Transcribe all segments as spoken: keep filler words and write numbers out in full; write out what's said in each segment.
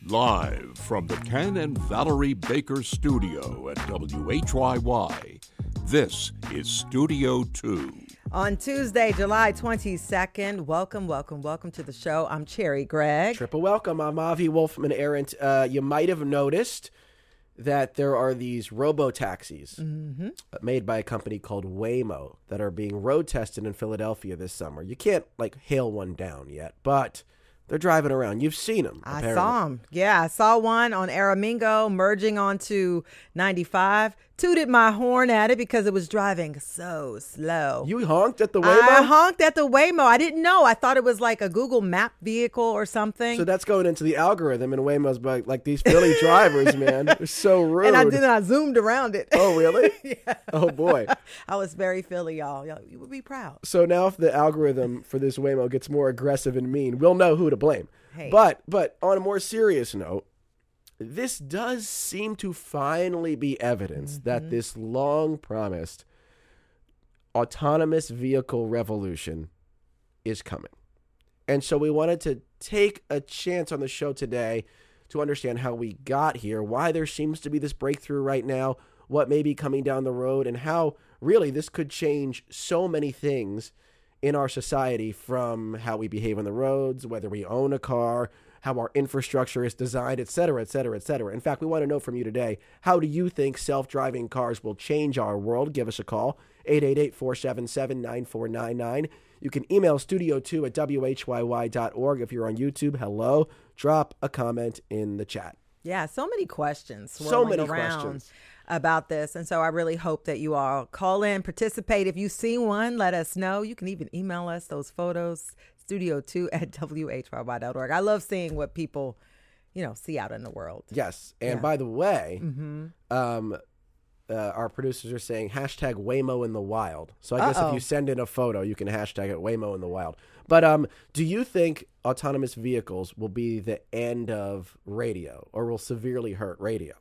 Live from the Ken and Valerie Baker studio at W H Y Y, this is Studio two. On Tuesday, July twenty-second, welcome, welcome, welcome to the show. I'm Cherry Gregg. Triple welcome. I'm Avi Wolfman Arendt. Uh, you might have noticed that there are these robo-taxis mm-hmm. made by a company called Waymo that are being road tested in Philadelphia this summer. You can't, like, hail one down yet, but they're driving around. You've seen them, I apparently. saw them. Yeah, I saw one on Aramingo merging onto ninety-five. Tooted my horn at it because it was driving so slow. You honked at the Waymo? I honked at the Waymo. I didn't know. I thought it was like a Google Map vehicle or something. So that's going into the algorithm, and Waymo's like, like these Philly drivers, man. They're so rude. And I did. I zoomed around it. Oh, really? Yeah. Oh, boy. I was very Philly, y'all. y'all. You would be proud. So now if the algorithm for this Waymo gets more aggressive and mean, we'll know who to blame. Hey. But But on a more serious note, this does seem to finally be evidence mm-hmm. that this long-promised autonomous vehicle revolution is coming. And so we wanted to take a chance on the show today to understand how we got here, why there seems to be this breakthrough right now, what may be coming down the road, and how really this could change so many things in our society, from how we behave on the roads, whether we own a car, how our infrastructure is designed, et cetera, et cetera, et cetera. In fact, we want to know from you today, how do you think self-driving cars will change our world? Give us a call, eight eight eight, four seven seven, nine four nine nine. You can email studio two at W H Y Y dot org. If you're on YouTube, hello. Drop a comment in the chat. Yeah, so many questions So many around questions about this. And so I really hope that you all call in, participate. If you see one, let us know. You can even email us those photos, studio two at W H Y Y dot org. I love seeing what people, you know, see out in the world. Yes. And yeah. by the way, mm-hmm. um, uh, our producers are saying hashtag Waymo in the wild. So I guess Uh-oh. if you send in a photo, you can hashtag it Waymo in the wild. But um, do you think autonomous vehicles will be the end of radio, or will severely hurt radio?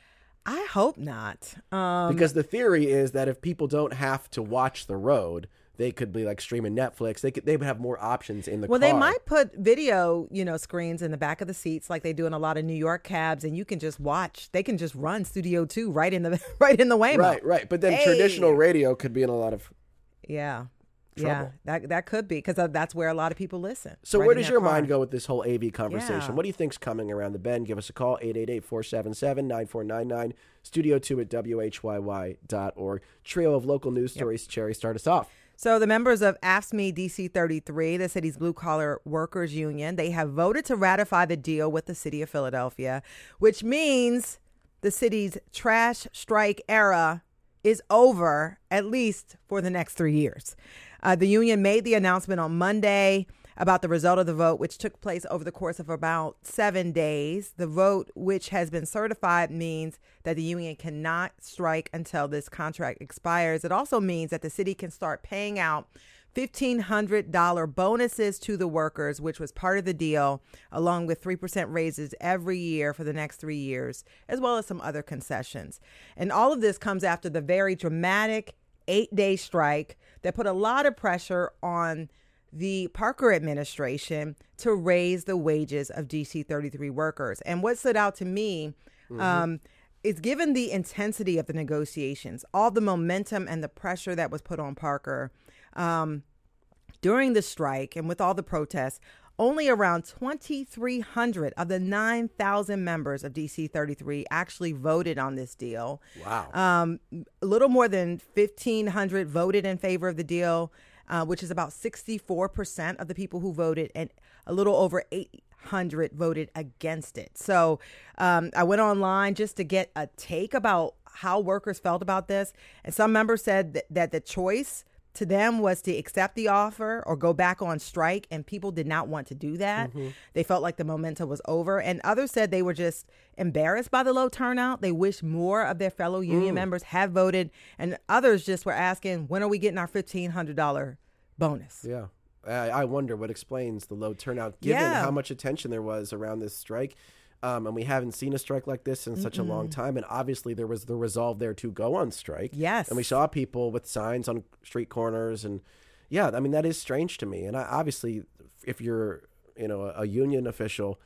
I hope not. Um, because the theory is that if people don't have to watch the road, they could be like streaming Netflix. They could, they would have more options in the well, car. they might put video, you know, screens in the back of the seats like they do in a lot of New York cabs, and you can just watch. They can just run Studio two right in the right in the Waymo. Right, right. But then hey. traditional radio could be in a lot of yeah. trouble. Yeah, that that could be, because that's where a lot of people listen. So right where in does their your car. mind go with this whole A V conversation? Yeah. What do you think's coming around the bend? Give us a call, eight eight eight, four seven seven, nine four nine nine, studio two at W H Y Y dot org. Trio of local news stories. Yep. Cherry, start us off. So the members of AFSCME D C thirty-three, the city's blue-collar workers union, they have voted to ratify the deal with the city of Philadelphia, which means the city's trash strike era is over, at least for the next three years. Uh, the union made the announcement on Monday about the result of the vote, which took place over the course of about seven days. The vote, which has been certified, means that the union cannot strike until this contract expires. It also means that the city can start paying out fifteen hundred dollars bonuses to the workers, which was part of the deal, along with three percent raises every year for the next three years, as well as some other concessions. And all of this comes after the very dramatic eight-day strike that put a lot of pressure on the Parker administration to raise the wages of D C thirty-three workers. And what stood out to me mm-hmm. um, is, given the intensity of the negotiations, all the momentum and the pressure that was put on Parker um, during the strike and with all the protests, only around twenty-three hundred of the nine thousand members of D C thirty-three actually voted on this deal. Wow. Um, a little more than fifteen hundred voted in favor of the deal, uh, which is about sixty-four percent of the people who voted, and a little over eight hundred voted against it. So um, I went online just to get a take about how workers felt about this. And some members said that, that the choice to them was to accept the offer or go back on strike, and people did not want to do that. Mm-hmm. They felt like the momentum was over. And others said they were just embarrassed by the low turnout. They wish more of their fellow union mm. members had voted. And others just were asking, when are we getting our fifteen hundred dollars bonus? Yeah. I, I wonder what explains the low turnout, given yeah. how much attention there was around this strike. Um, and we haven't seen a strike like this in such Mm-mm. a long time. And obviously there was the resolve there to go on strike. Yes. And we saw people with signs on street corners. And yeah, I mean, that is strange to me. And I, obviously, if you're, you know, a, a union official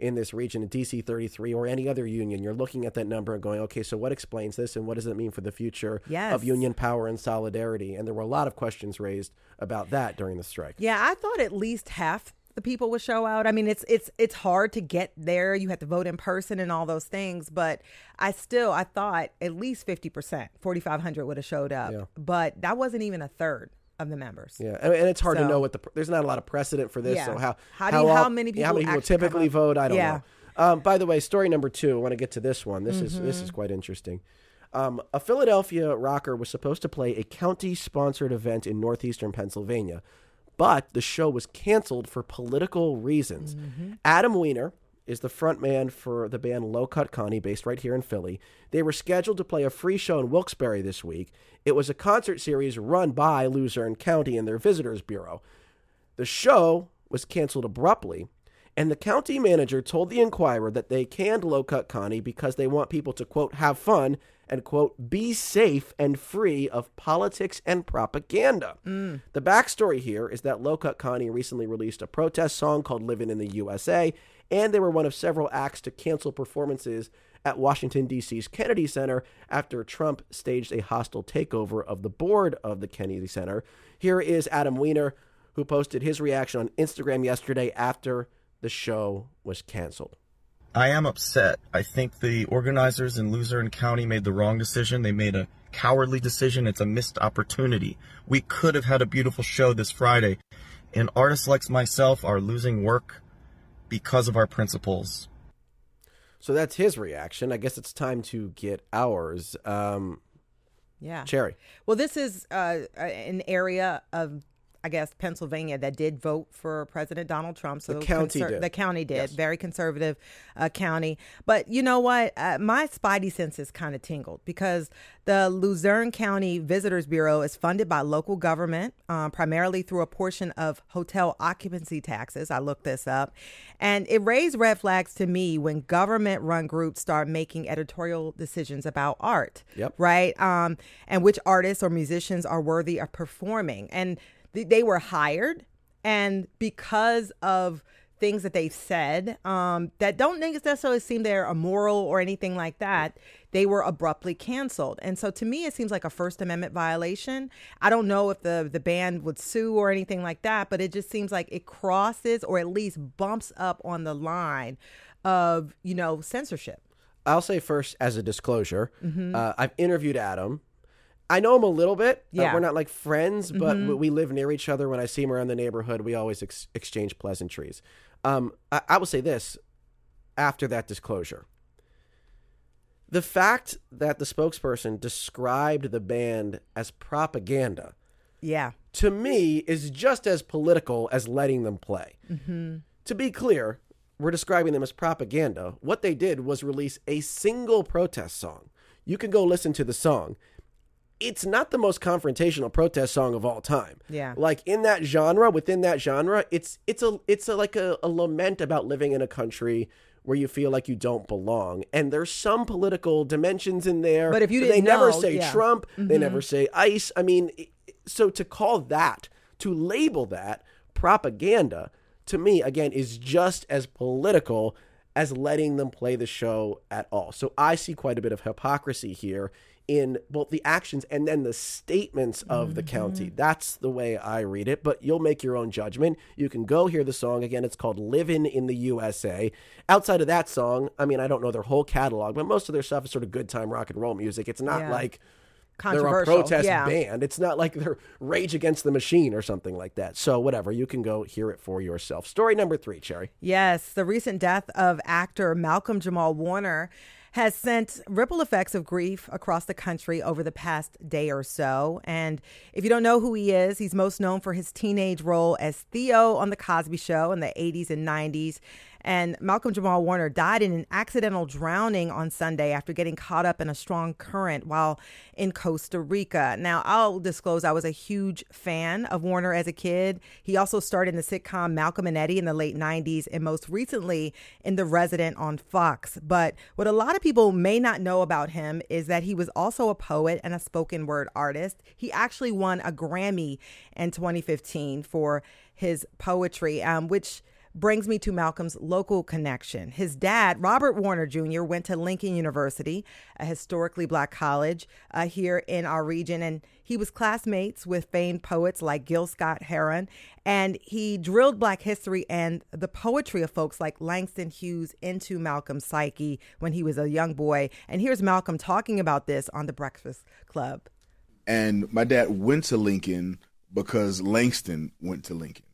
in this region, in D C thirty-three or any other union, you're looking at that number and going, okay, so what explains this and what does it mean for the future yes. of union power and solidarity? And there were a lot of questions raised about that during the strike. Yeah, I thought at least half the people would show out. I mean, it's it's it's hard to get there. You have to vote in person and all those things. But I still, I thought at least fifty percent, forty-five hundred would have showed up. Yeah. But that wasn't even a third of the members. Yeah, and, and it's hard So- to know what the there's not a lot of precedent for this. Yeah. So how How do you- how al- many yeah, how people many people actually come typically up? vote? I don't Yeah. know. Um, by the way, story number two. I want to get to this one. This is this is Mm-hmm. quite interesting. Um, a Philadelphia rocker was supposed to play a county-sponsored event in northeastern Pennsylvania, but the show was canceled for political reasons. Mm-hmm. Adam Weiner is the frontman for the band Low Cut Connie, based right here in Philly. They were scheduled to play a free show in Wilkes-Barre this week. It was a concert series run by Luzerne County and their Visitors Bureau. The show was canceled abruptly, and the county manager told the Inquirer that they canned Low Cut Connie because they want people to, quote, have fun and, quote, be safe and free of politics and propaganda. Mm. The backstory here is that Low Cut Connie recently released a protest song called Livin' in the U S A, and they were one of several acts to cancel performances at Washington, D C's Kennedy Center after Trump staged a hostile takeover of the board of the Kennedy Center. Here is Adam Weiner, who posted his reaction on Instagram yesterday after the show was canceled. I am upset. I think the organizers in Luzerne County made the wrong decision. They made a cowardly decision. It's a missed opportunity. We could have had a beautiful show this Friday, and artists like myself are losing work because of our principles. So that's his reaction. I guess it's time to get ours. Um, Yeah. Cherry. Well, this is uh, an area of, I guess, Pennsylvania that did vote for President Donald Trump. So The county did. The county did. Yes. Very conservative uh, county. But you know what? Uh, my spidey senses kind of tingled because the Luzerne County Visitors Bureau is funded by local government, um, primarily through a portion of hotel occupancy taxes. I looked this up. And it raised red flags to me when government-run groups start making editorial decisions about art. Yep. Right? Um, and which artists or musicians are worthy of performing. And they were hired, and because of things that they've said um, that don't necessarily seem they're immoral or anything like that, they were abruptly canceled. And so to me, it seems like a First Amendment violation. I don't know if the, the band would sue or anything like that, but it just seems like it crosses or at least bumps up on the line of, you know, censorship. I'll say first, as a disclosure, Mm-hmm. uh, I've interviewed Adam. I know him a little bit. Yeah. Uh, we're not like friends, but Mm-hmm. we live near each other. When I see him around the neighborhood, we always ex- exchange pleasantries. Um, I-, I will say this after that disclosure. The fact that the spokesperson described the band as propaganda, Yeah. to me, is just as political as letting them play. Mm-hmm. To be clear, we're describing them as propaganda. What they did was release a single protest song. You can go listen to the song. It's not the most confrontational protest song of all time. Yeah. Like in that genre, within that genre, it's it's a it's a, like a, a lament about living in a country where you feel like you don't belong. And there's some political dimensions in there. But if you they didn't never know, say yeah. Trump, they Mhm. never say ICE. I mean, it- so to call that, to label that propaganda, to me, again, is just as political as letting them play the show at all. So I see quite a bit of hypocrisy here in both the actions and then the statements of mm-hmm. the county. That's the way I read it, but you'll make your own judgment. You can go hear the song. Again, it's called Livin' in the U S A. Outside of that song, I mean, I don't know their whole catalog, but most of their stuff is sort of good time rock and roll music. It's not Yeah. like they're a Controversial. protest Yeah. band. It's not like they're Rage Against the Machine or something like that. So whatever, you can go hear it for yourself. Story number three, Cherry. Yes, the recent death of actor Malcolm Jamal Warner has sent ripple effects of grief across the country over the past day or so. And if you don't know who he is, he's most known for his teenage role as Theo on The Cosby Show in the eighties and nineties. And Malcolm Jamal Warner died in an accidental drowning on Sunday after getting caught up in a strong current while in Costa Rica. Now, I'll disclose I was a huge fan of Warner as a kid. He also starred in the sitcom Malcolm and Eddie in the late nineties and most recently in The Resident on Fox. But what a lot of people may not know about him is that he was also a poet and a spoken word artist. He actually won a Grammy in twenty fifteen for his poetry, um, which brings me to Malcolm's local connection. His dad, Robert Warner Junior, went to Lincoln University, a historically black college uh, here in our region, and he was classmates with famed poets like Gil Scott-Heron, and he drilled black history and the poetry of folks like Langston Hughes into Malcolm's psyche when he was a young boy. And here's Malcolm talking about this on The Breakfast Club. And my dad went to Lincoln because Langston went to Lincoln.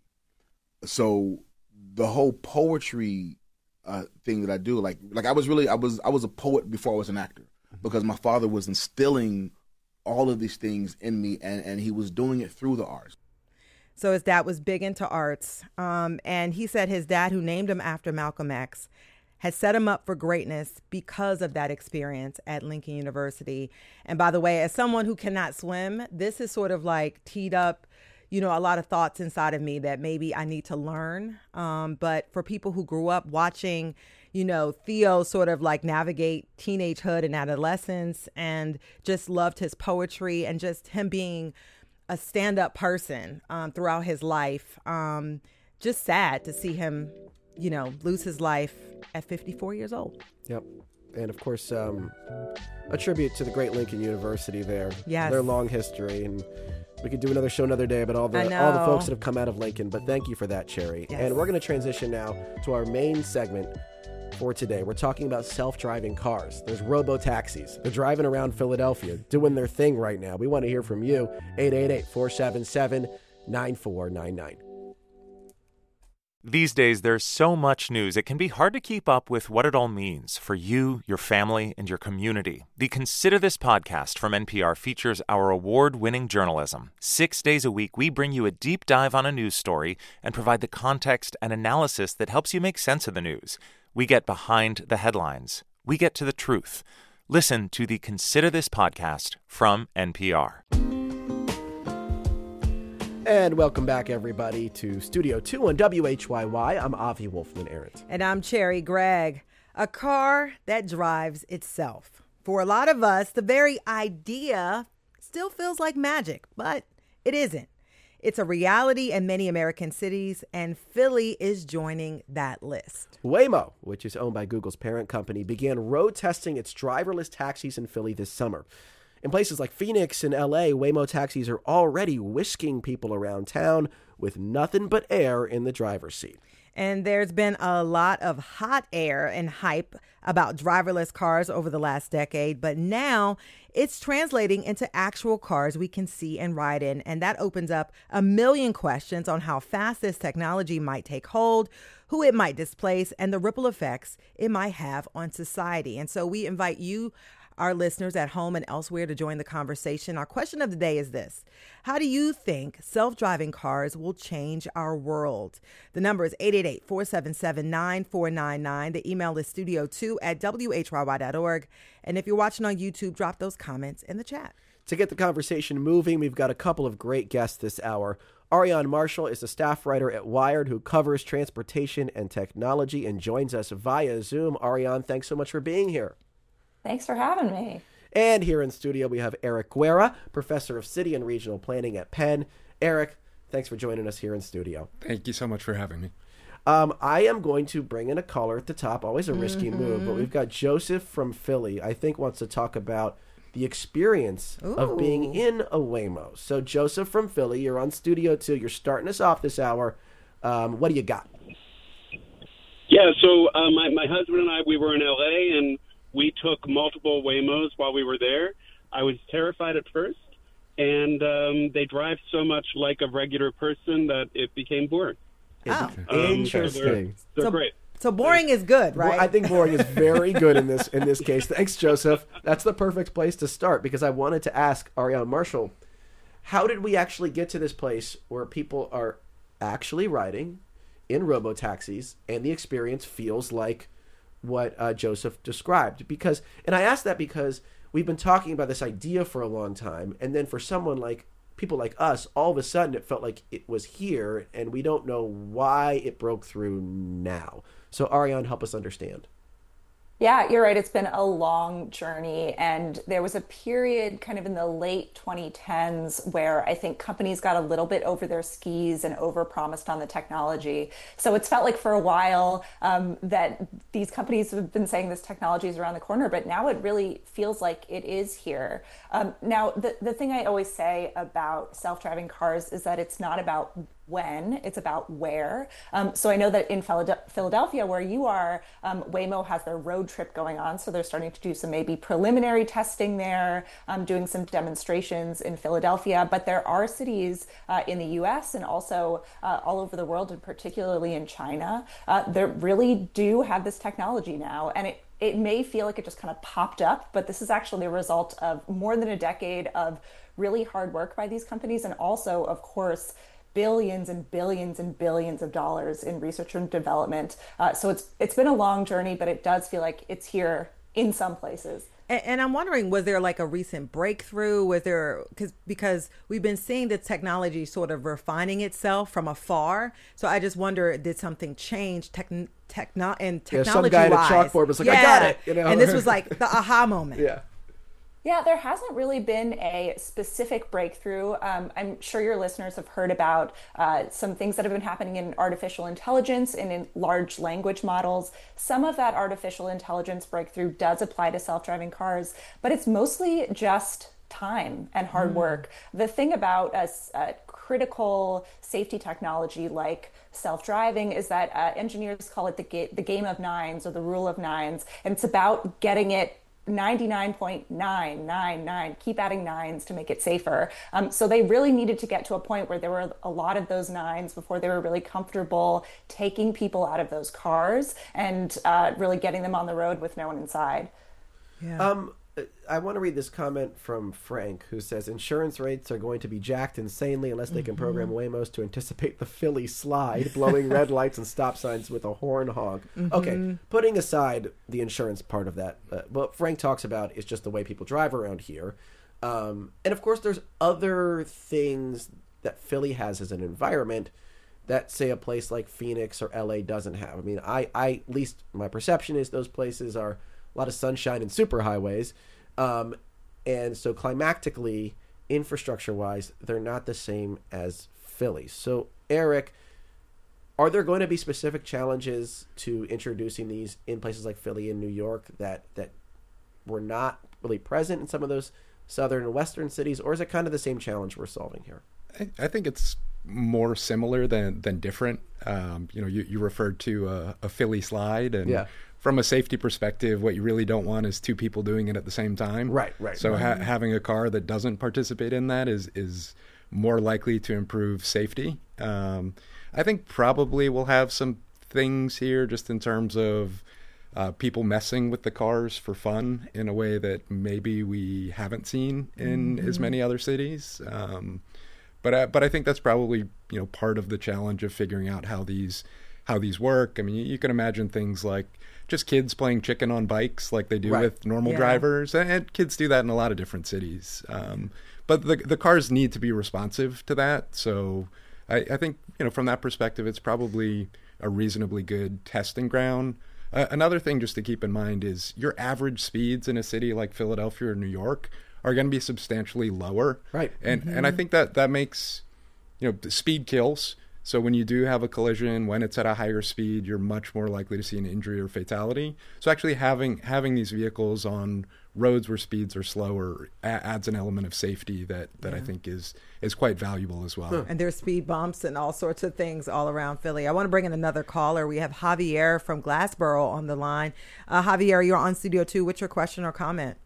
So the whole poetry uh, thing that I do, like like I was really I was I was a poet before I was an actor, because my father was instilling all of these things in me, and, and he was doing it through the arts. So his dad was big into arts, um, and he said his dad, who named him after Malcolm X, had set him up for greatness because of that experience at Lincoln University. And by the way, as someone who cannot swim, this is sort of like teed up, you know, a lot of thoughts inside of me that maybe I need to learn. Um, but for people who grew up watching, you know, Theo sort of like navigate teenagehood and adolescence, and just loved his poetry and just him being a stand-up person um, throughout his life. Um, just sad to see him, you know, lose his life at fifty-four years old. Yep. And of course, um, a tribute to the great Lincoln University there. Yes. Their long history. And we could do another show another day about all I the know. all the folks that have come out of Lincoln. But thank you for that, Cherry. Yes. And we're going to transition now to our main segment for today. We're talking about self-driving cars. There's robo-taxis. They're driving around Philadelphia, doing their thing right now. We want to hear from you. eight eight eight, four seven seven, nine four nine nine. These days, there's so much news, it can be hard to keep up with what it all means for you, your family, and your community. The Consider This podcast from N P R features our award-winning journalism. Six days a week, we bring you a deep dive on a news story and provide the context and analysis that helps you make sense of the news. We get behind the headlines. We get to the truth. Listen to the Consider This podcast from N P R. And welcome back, everybody, to Studio two on W H Y Y. I'm Avi Wolfman-Arent. And I'm Cherry Gregg. A car that drives itself. For a lot of us, the very idea still feels like magic, but it isn't. It's a reality in many American cities, and Philly is joining that list. Waymo, which is owned by Google's parent company, began road testing its driverless taxis in Philly this summer. In places like Phoenix and L A, Waymo taxis are already whisking people around town with nothing but air in the driver's seat. And there's been a lot of hot air and hype about driverless cars over the last decade, but now it's translating into actual cars we can see and ride in. And that opens up a million questions on how fast this technology might take hold, who it might displace, and the ripple effects it might have on society. And so we invite you, our listeners at home and elsewhere, to join the conversation. Our question of the day is this: how do you think self-driving cars will change our world? The number is eight eight eight, four seven seven, nine four nine nine. The email is studio two at W H Y Y dot org. And if you're watching on YouTube, drop those comments in the chat. To get the conversation moving, we've got a couple of great guests this hour. Ariane Marshall is a staff writer at Wired who covers transportation and technology and joins us via Zoom. Ariane, thanks so much for being here. Thanks for having me. And here in studio, we have Eric Guerra, professor of city and regional planning at Penn. Eric, thanks for joining us here in studio. Thank you so much for having me. Um, I am going to bring in a caller at the top, always a risky Mm-hmm. move, but we've got Joseph from Philly, I think wants to talk about the experience Ooh. of being in a Waymo. So Joseph from Philly, you're on Studio two. You're starting us off this hour. Um, what do you got? Yeah, so uh, my, my husband and I, we were in L A, and we took multiple Waymos while we were there. I was terrified at first, and um, they drive so much like a regular person that it became boring. Oh. Um, Interesting. So they're, they're So- great. So boring is good, right? Well, I think boring is very good in this in this case. Thanks, Joseph. That's the perfect place to start, because I wanted to ask Ariane Marshall, how did we actually get to this place where people are actually riding in robo-taxis and the experience feels like what uh, Joseph described? Because, and I asked that because we've been talking about this idea for a long time, and then for someone like people like us, all of a sudden it felt like it was here, and we don't know why it broke through now. So Ariane, help us understand. Yeah, you're right. It's been a long journey. And there was a period kind of in the late twenty tens where I think companies got a little bit over their skis and overpromised on the technology. So it's felt like for a while um, that these companies have been saying this technology is around the corner, but now it really feels like it is here. Um, now, the, the thing I always say about self-driving cars is that it's not about when, it's about where. Um, so I know that in Philadelphia, where you are, um, Waymo has their road trip going on. So they're starting to do some maybe preliminary testing there, um, doing some demonstrations in Philadelphia. But there are cities uh, in the U S and also uh, all over the world, and particularly in China, uh, that really do have this technology now. And it It may feel like it just kind of popped up, but this is actually a result of more than a decade of really hard work by these companies, and also, of course, billions and billions and billions of dollars in research and development. Uh, so it's it's been a long journey, but it does feel like it's here in some places. And, and I'm wondering, was there like a recent breakthrough? Was there, because because we've been seeing the technology sort of refining itself from afar. So I just wonder, did something change tech, techno and technology yeah, some guy at a chalkboard was like, yeah. I got it. You know? And this was like the aha moment. Yeah. Yeah, there hasn't really been a specific breakthrough. Um, I'm sure your listeners have heard about uh, some things that have been happening in artificial intelligence and in large language models. Some of that artificial intelligence breakthrough does apply to self-driving cars, but it's mostly just time and hard mm. work. The thing about a, a critical safety technology like self-driving is that uh, engineers call it the, ga- the game of nines, or the rule of nines, and it's about getting it ninety-nine point nine nine nine, keep adding nines to make it safer. Um, so they really needed to get to a point where there were a lot of those nines before they were really comfortable taking people out of those cars and uh, really getting them on the road with no one inside. Yeah. Um, I want to read this comment from Frank, who says insurance rates are going to be jacked insanely unless they can mm-hmm. program Waymos to anticipate the Philly slide, blowing red lights and stop signs with a horn honk. Mm-hmm. Okay, putting aside the insurance part of that, uh, what Frank talks about is just the way people drive around here. Um, and of course, there's other things that Philly has as an environment that, say, a place like Phoenix or L A doesn't have. I mean, I, I at least my perception is those places are a lot of sunshine and superhighways. Um, and so climactically, infrastructure-wise, they're not the same as Philly. So, Eric, are there going to be specific challenges to introducing these in places like Philly and New York that, that were not really present in some of those southern and western cities? Or is it kind of the same challenge we're solving here? I, I think it's more similar than, than different. Um, you know, you, you referred to a, a Philly slide, and yeah. From a safety perspective, what you really don't want is two people doing it at the same time. Right, right. So right. Ha- having a car that doesn't participate in that is is more likely to improve safety. Um, I think probably we'll have some things here just in terms of uh, people messing with the cars for fun in a way that maybe we haven't seen in mm-hmm. as many other cities. Um, but I, but I think that's probably, you know, part of the challenge of figuring out how these how these work. I mean, you, you can imagine things like just kids playing chicken on bikes like they do right. with normal yeah. drivers. And kids do that in a lot of different cities. Um, but the the cars need to be responsive to that. So I, I think, you know, from that perspective, it's probably a reasonably good testing ground. Uh, another thing just to keep in mind is your average speeds in a city like Philadelphia or New York are going to be substantially lower. Right. And mm-hmm. and I think that that makes, you know, speed kills. So when you do have a collision, when it's at a higher speed, you're much more likely to see an injury or fatality. So actually having having these vehicles on roads where speeds are slower a- adds an element of safety that, that yeah. I think is is quite valuable as well. Huh. And there's speed bumps and all sorts of things all around Philly. I want to bring in another caller. We have Javier from Glassboro on the line. Uh, Javier, you're on Studio two. What's your question or comment?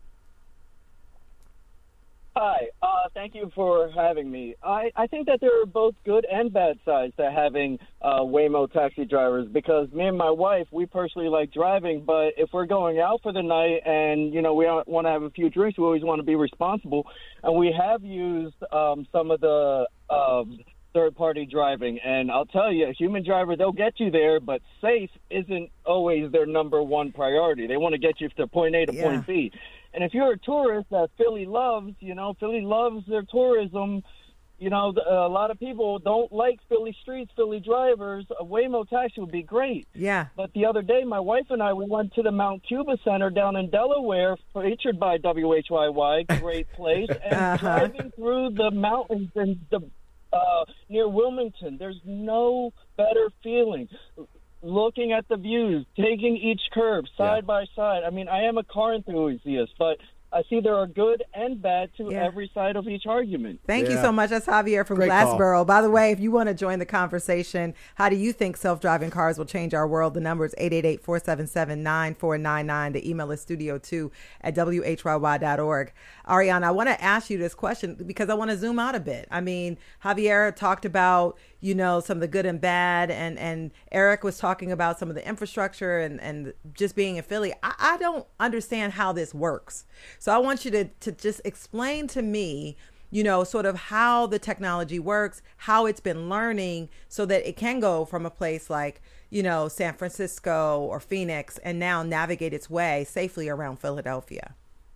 Hi, uh, thank you for having me. I, I think that there are both good and bad sides to having uh, Waymo taxi drivers, because me and my wife, we personally like driving, but if we're going out for the night and, you know, we want to have a few drinks, we always want to be responsible. And we have used um, some of the um, third-party driving, and I'll tell you, a human driver, they'll get you there, but safe isn't always their number one priority. They want to get you to point A to yeah. point B. And if you're a tourist that Philly loves, you know, Philly loves their tourism, you know, a lot of people don't like Philly streets, Philly drivers. A Waymo taxi would be great. Yeah. But the other day, my wife and I, we went to the Mount Cuba Center down in Delaware, featured by W H Y Y, great place, and Uh-huh. driving through the mountains and the uh, near Wilmington, there's no better feeling. Looking at the views, taking each curve side Yeah. by side. I mean, I am a car enthusiast, but I see there are good and bad to Yeah. every side of each argument. Thank you Yeah. so much. That's Javier from Great call. Glassboro. By the way, if you want to join the conversation, how do you think self-driving cars will change our world? The number is eight eight eight, four seven seven, nine four nine nine. The email is studio two at W H Y Y dot org. Ariana, I want to ask you this question because I want to zoom out a bit. I mean, Javier talked about, you know, some of the good and bad, and, and Eric was talking about some of the infrastructure and, and just being in Philly. I, I don't understand how this works. So I want you to, to just explain to me, you know, sort of how the technology works, how it's been learning so that it can go from a place like, you know, San Francisco or Phoenix and now navigate its way safely around Philadelphia.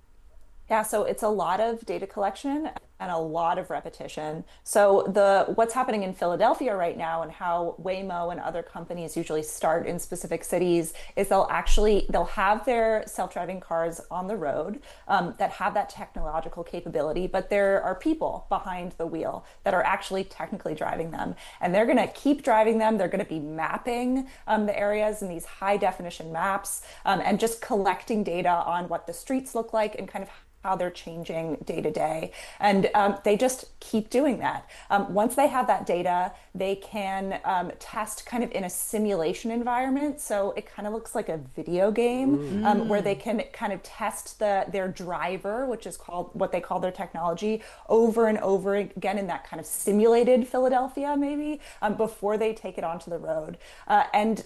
Yeah, so it's a lot of data collection and a lot of repetition. So the what's happening in Philadelphia right now and how Waymo and other companies usually start in specific cities is they'll actually, they'll have their self-driving cars on the road um, that have that technological capability, but there are people behind the wheel that are actually technically driving them. And they're gonna keep driving them. They're gonna be mapping um, the areas in these high definition maps um, and just collecting data on what the streets look like and kind of how they're changing day to day. And um, they just keep doing that. Um, once they have that data, they can um, test kind of in a simulation environment. So it kind of looks like a video game um, where they can kind of test the their driver, which is called what they call their technology, over and over again in that kind of simulated Philadelphia, maybe, um, before they take it onto the road. Uh, and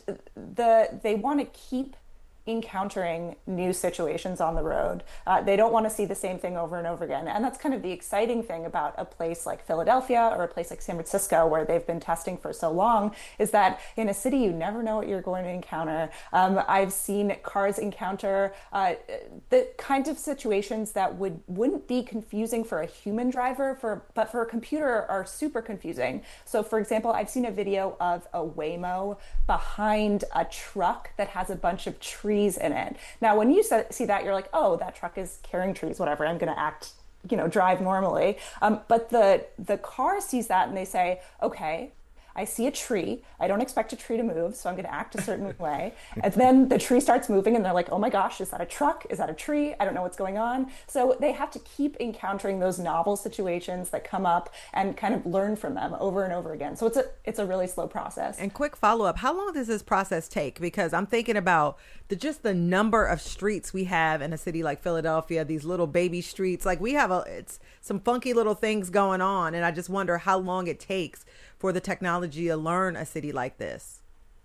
the they want to keep encountering new situations on the road. Uh, they don't want to see the same thing over and over again. And that's kind of the exciting thing about a place like Philadelphia or a place like San Francisco, where they've been testing for so long, is that in a city, you never know what you're going to encounter. Um, I've seen cars encounter uh, the kinds of situations that would, wouldn't be confusing for a human driver, for but for a computer are super confusing. So for example, I've seen a video of a Waymo behind a truck that has a bunch of trees in it. Now, when you see that, you're like, oh, that truck is carrying trees, whatever, I'm going to act, you know, drive normally. Um, but the the car sees that and they say, okay, I see a tree. I don't expect a tree to move, so I'm going to act a certain way. And then the tree starts moving and they're like, oh my gosh, is that a truck? Is that a tree? I don't know what's going on. So they have to keep encountering those novel situations that come up and kind of learn from them over and over again. So it's a it's a really slow process. And quick follow-up, how long does this process take? Because I'm thinking about the just the number of streets we have in a city like Philadelphia, these little baby streets. Like we have a it's some funky little things going on, and I just wonder how long it takes for the technology to learn a city like this.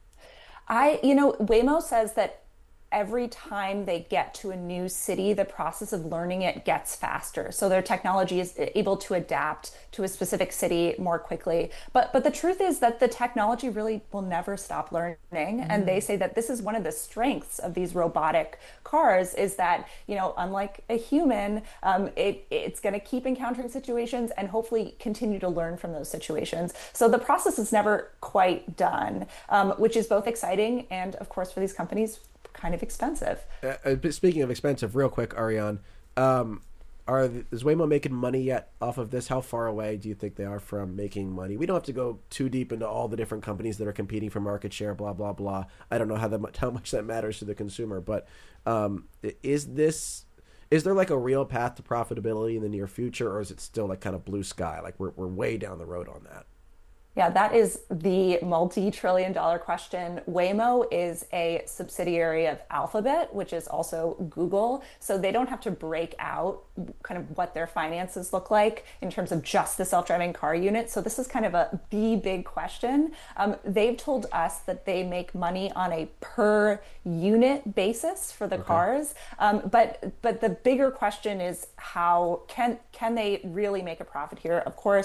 I, you know, Waymo says that every time they get to a new city, the process of learning it gets faster. So their technology is able to adapt to a specific city more quickly. But but the truth is that the technology really will never stop learning. Mm. And they say that this is one of the strengths of these robotic cars is that, you know, unlike a human, um, it it's going to keep encountering situations and hopefully continue to learn from those situations. So the process is never quite done, um, which is both exciting and, of course, for these companies, kind of expensive. Uh, speaking of expensive, real quick, Ariane, um, are is Waymo making money yet off of this? How far away do you think they are from making money? We don't have to go too deep into all the different companies that are competing for market share, blah, blah, blah. I don't know how that how much that matters to the consumer, but um, is this is there like a real path to profitability in the near future, or is it still like kind of blue sky? Like we're we're way down the road on that. Yeah, that is the multi-trillion dollar question. Waymo is a subsidiary of Alphabet, which is also Google. So they don't have to break out kind of what their finances look like in terms of just the self-driving car unit. So this is kind of a the big question. Um, they've told us that they make money on a per unit basis for the okay. cars. Um, but but the bigger question is how can can they really make a profit here? Of course,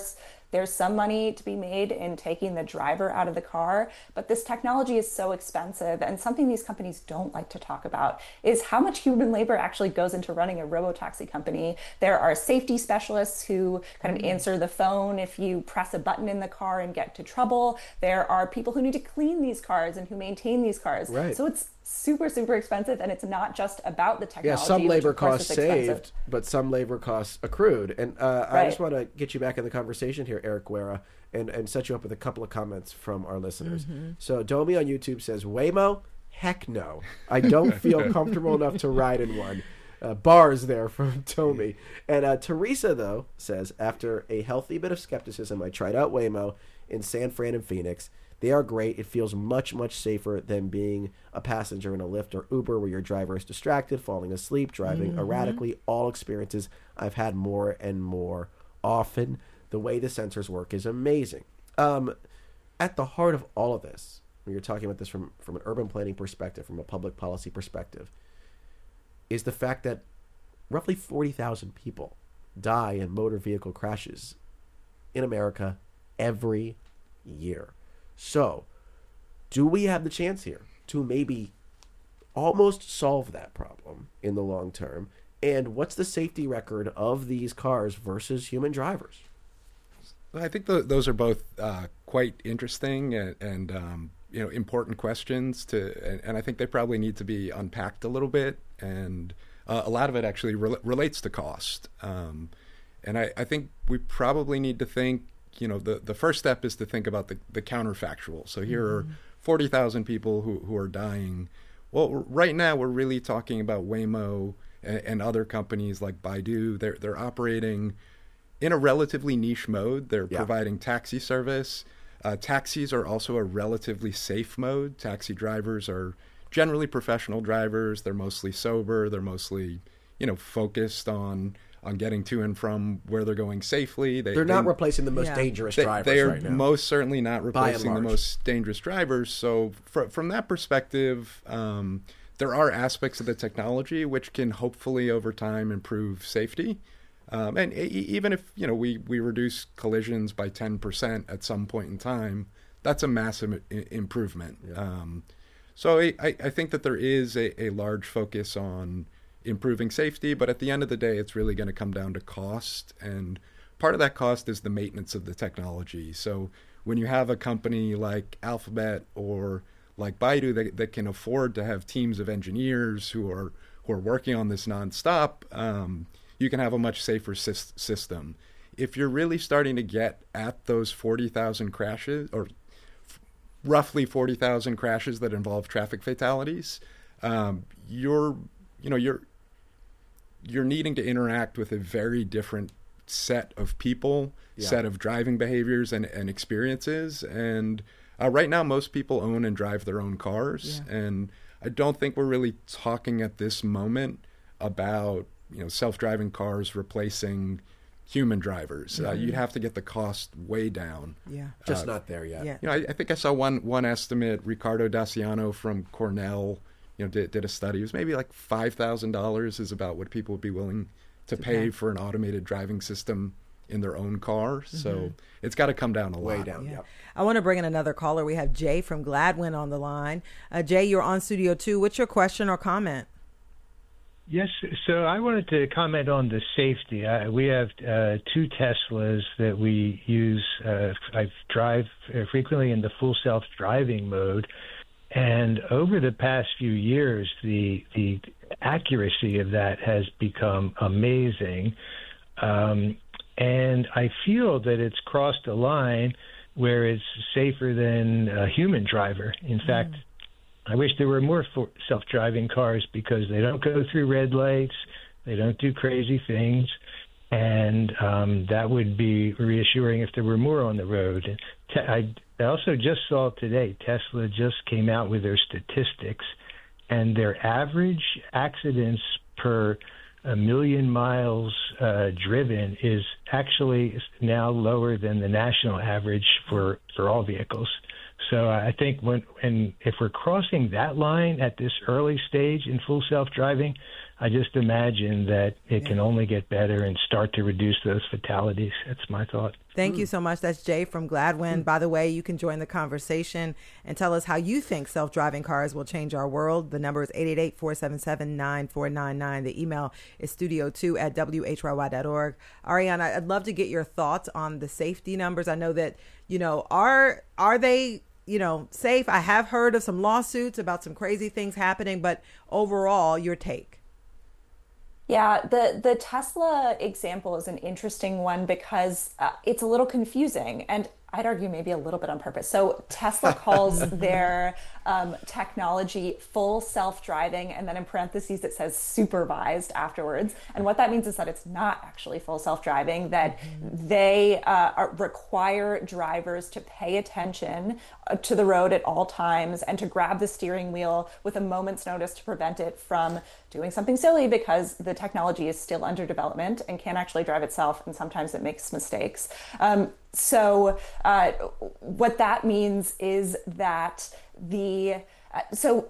There's some money to be made in taking the driver out of the car, but this technology is so expensive. And something these companies don't like to talk about is how much human labor actually goes into running a robotaxi company. There are safety specialists who kind of answer the phone if you press a button in the car and get into trouble. There are people who need to clean these cars and who maintain these cars. Right. So it's super, super expensive, and it's not just about the technology. Yeah, some labor which of course costs is expensive. saved, but some labor costs accrued. And uh, I Right. just want to get you back in the conversation here, Eric Guerra, and, and set you up with a couple of comments from our listeners. Mm-hmm. So Domi on YouTube says, Waymo? Heck no. I don't feel comfortable enough to ride in one. Uh, bars there from Domi. And uh, Teresa, though, says, after a healthy bit of skepticism, I tried out Waymo in San Fran and Phoenix. They are great. It feels much, much safer than being a passenger in a Lyft or Uber where your driver is distracted, falling asleep, driving Mm-hmm. erratically. All experiences I've had more and more often. The way the sensors work is amazing. Um, at the heart of all of this, when you're talking about this from, from an urban planning perspective, from a public policy perspective, is the fact that roughly forty thousand people die in motor vehicle crashes in America every year. So, do we have the chance here to maybe almost solve that problem in the long term? And what's the safety record of these cars versus human drivers? I think th- those are both uh, quite interesting and, and um, you know, important questions to, and, and I think they probably need to be unpacked a little bit. And uh, a lot of it actually re- relates to cost. Um, and I, I think we probably need to think, you know, the, the first step is to think about the, the counterfactual. So here mm-hmm. are forty thousand people who, who are dying. Well, right now we're really talking about Waymo and, and other companies like Baidu. They're, they're operating in a relatively niche mode. They're yeah. providing taxi service. Uh, taxis are also a relatively safe mode. Taxi drivers are generally professional drivers. They're mostly sober. They're mostly, you know, focused on on getting to and from where they're going safely. They, they're not they, replacing the most yeah. dangerous they, drivers they are right now. most certainly not replacing the large. most dangerous drivers. So fr- from that perspective, um, there are aspects of the technology which can hopefully over time improve safety. Um, and e- even if, you know, we, we reduce collisions by ten percent at some point in time, that's a massive I- improvement. Yeah. Um, so I, I think that there is a, a large focus on improving safety, but at the end of the day, it's really going to come down to cost. And part of that cost is the maintenance of the technology. So when you have a company like Alphabet or like Baidu that, that can afford to have teams of engineers who are who are working on this nonstop, um, you can have a much safer sy- system. If you're really starting to get at those forty thousand crashes, or f- roughly forty thousand crashes that involve traffic fatalities, um, you're, you know, you're you're needing to interact with a very different set of people, yeah. set of driving behaviors and, and experiences. And uh, right now, most people own and drive their own cars. Yeah. And I don't think we're really talking at this moment about, you know, self-driving cars replacing human drivers. Mm-hmm. Uh, you'd have to get the cost way down. Yeah, just uh, not there yet. Yeah. You know, I, I think I saw one one estimate. Ricardo Daciano from Cornell, you know, did, did a study. It was maybe like five thousand dollars is about what people would be willing to, to pay, pay for an automated driving system in their own car. Mm-hmm. So it's got to come down a way lot. down. Yeah. Yep. I want to bring in another caller. We have Jay from Gladwin on the line. Uh, Jay, you're on Studio Two. What's your question or comment? Yes, so I wanted to comment on the safety. Uh, we have uh, two Teslas that we use. Uh, I drive frequently in the full self-driving mode, and over the past few years, the the accuracy of that has become amazing, um, and I feel that it's crossed a line where it's safer than a human driver. In mm. fact, I wish there were more self-driving cars because they don't go through red lights, they don't do crazy things, and um, that would be reassuring if there were more on the road. I also just saw today, Tesla just came out with their statistics, and their average accidents per a million miles uh, driven is actually now lower than the national average for, for all vehicles. So I think when and if we're crossing that line at this early stage in full self-driving, I just imagine that it yeah. can only get better and start to reduce those fatalities. That's my thought. Thank mm. you so much. That's Jay from Gladwin. Mm. By the way, you can join the conversation and tell us how you think self-driving cars will change our world. The number is eight eight eight, four seven seven, nine four nine nine. The email is studio two at W H Y Y dot org. Ariana, I'd love to get your thoughts on the safety numbers. I know that, you know, are are they, you know, safe? I have heard of some lawsuits about some crazy things happening, but overall, your take. Yeah, the, the Tesla example is an interesting one because uh, it's a little confusing, and I'd argue maybe a little bit on purpose. So Tesla calls their um, technology full self-driving, and then in parentheses it says supervised afterwards. And what that means is that it's not actually full self-driving, that mm-hmm. they uh, are, require drivers to pay attention uh, to the road at all times and to grab the steering wheel with a moment's notice to prevent it from doing something silly, because the technology is still under development and can't actually drive itself, and sometimes it makes mistakes. Um, so uh, what that means is that the uh, so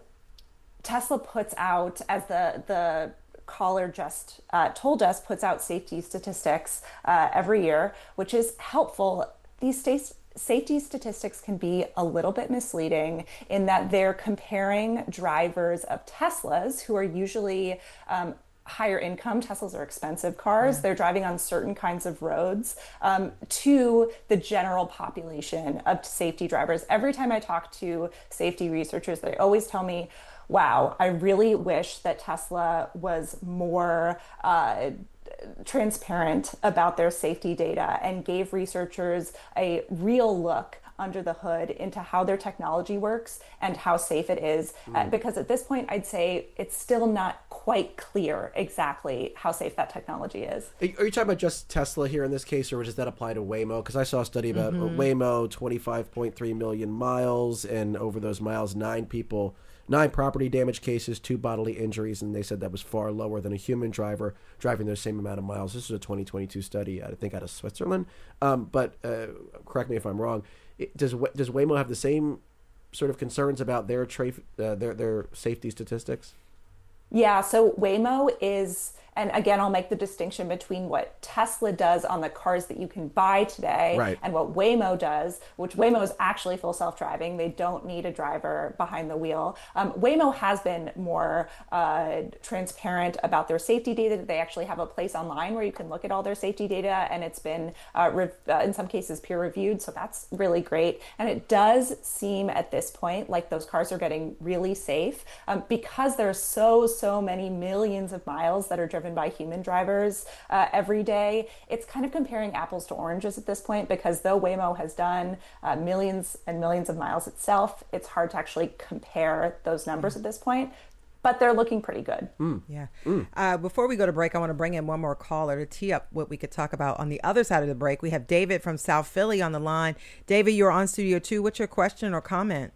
Tesla puts out, as the the caller just uh, told us, puts out safety statistics uh, every year, which is helpful. These states Safety statistics can be a little bit misleading in that they're comparing drivers of Teslas, who are usually um, higher income. Teslas are expensive cars. Yeah. They're driving on certain kinds of roads, um, to the general population of safety drivers. Every time I talk to safety researchers, they always tell me, wow, I really wish that Tesla was more uh, transparent about their safety data and gave researchers a real look under the hood into how their technology works and how safe it is. Mm. Uh, because at this point, I'd say it's still not quite clear exactly how safe that technology is. Are you talking about just Tesla here in this case, or does that apply to Waymo? Because I saw a study about mm-hmm. Waymo, twenty-five point three million miles, and over those miles, nine people Nine property damage cases, two bodily injuries, and they said that was far lower than a human driver driving those same amount of miles. This is a twenty twenty-two study, I think, out of Switzerland. Um, but uh, correct me if I'm wrong. It, does does Waymo have the same sort of concerns about their tra- uh, their their safety statistics? Yeah. So Waymo is. And again, I'll make the distinction between what Tesla does on the cars that you can buy today, right, and what Waymo does, which Waymo is actually full self-driving. They don't need a driver behind the wheel. Um, Waymo has been more uh, transparent about their safety data. They actually have a place online where you can look at all their safety data, and it's been, uh, re- uh, in some cases, peer-reviewed. So that's really great. And it does seem at this point like those cars are getting really safe um, because there are so, so many millions of miles that are driven by human drivers uh, every day. It's kind of comparing apples to oranges at this point, because though Waymo has done uh, millions and millions of miles itself, it's hard to actually compare those numbers mm. at this point, but they're looking pretty good. Mm. Yeah. Mm. Uh, before we go to break, I want to bring in one more caller to tee up what we could talk about on the other side of the break. We have David from South Philly on the line. David, you're on Studio two. What's your question or comment?